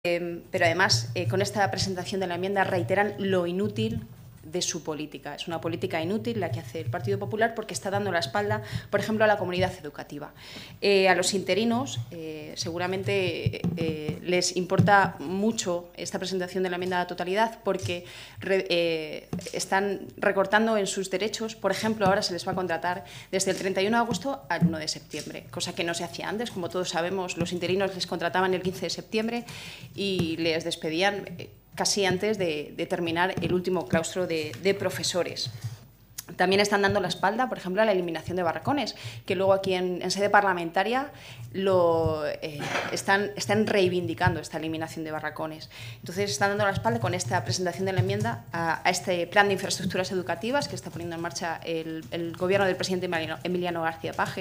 Pero además, con esta presentación de la enmienda reiteran lo inútil de su política. Es una política inútil la que hace el Partido Popular porque está dando la espalda, por ejemplo, a la comunidad educativa. A los interinos seguramente les importa mucho esta presentación de la enmienda a la totalidad porque están recortando en sus derechos. Por ejemplo, ahora se les va a contratar desde el 31 de agosto al 1 de septiembre, cosa que no se hacía antes. Como todos sabemos, los interinos les contrataban el 15 de septiembre y les despedían casi antes de terminar el último claustro de profesores. También están dando la espalda, por ejemplo, a la eliminación de barracones, que luego aquí en sede parlamentaria están reivindicando esta eliminación de barracones. Entonces están dando la espalda con esta presentación de la enmienda a este plan de infraestructuras educativas que está poniendo en marcha el gobierno del presidente Emiliano García Paje.